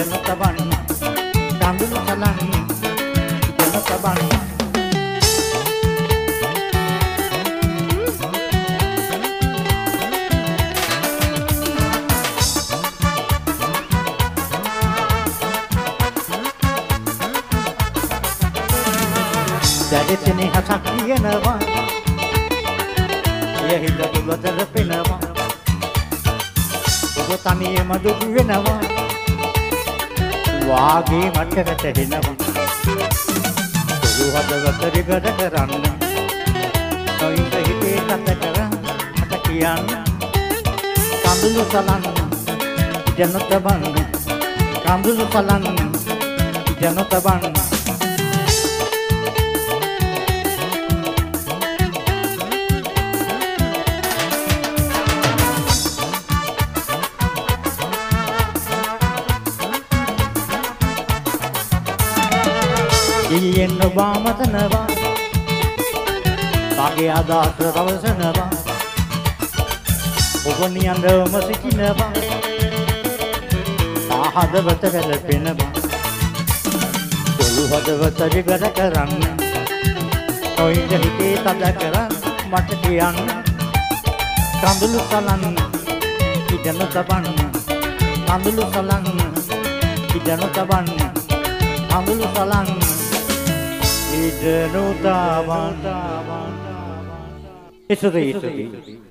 ඉඩන තබන්න කඳුළු සලන්න ඉඩන තබන්න දැඩෙතෙන හසක් කියනවා යහිද දුලතර පෙනවා ඔබ තනියම දුක් වෙනවා වාගේ මට වැටෙනවා ඔබ හදවත දිගට කරන්න නොයිඳ හිතේ තත කරන්න මට කියන්න කඳුළු සලන්න ඉඩන තබන්න කඳුළු සලන්න ඉඩන තබන්න ඊයෙන් ඔබාමතනවා මගේ අදහස රවසනවා ඔබ නියඳවම සිටිනවා මා හදවත වැළපෙනවා ඔළු හදවත දිගට කරන්න ඔයිද හිතේ තද කරන්න මට කියන්න කඳුළු සලන්න ඉඩන තබන්න කඳුළු සලන්න ඉඩන තබන්න කඳුළු සලන්න ඉඩනු තබන්න.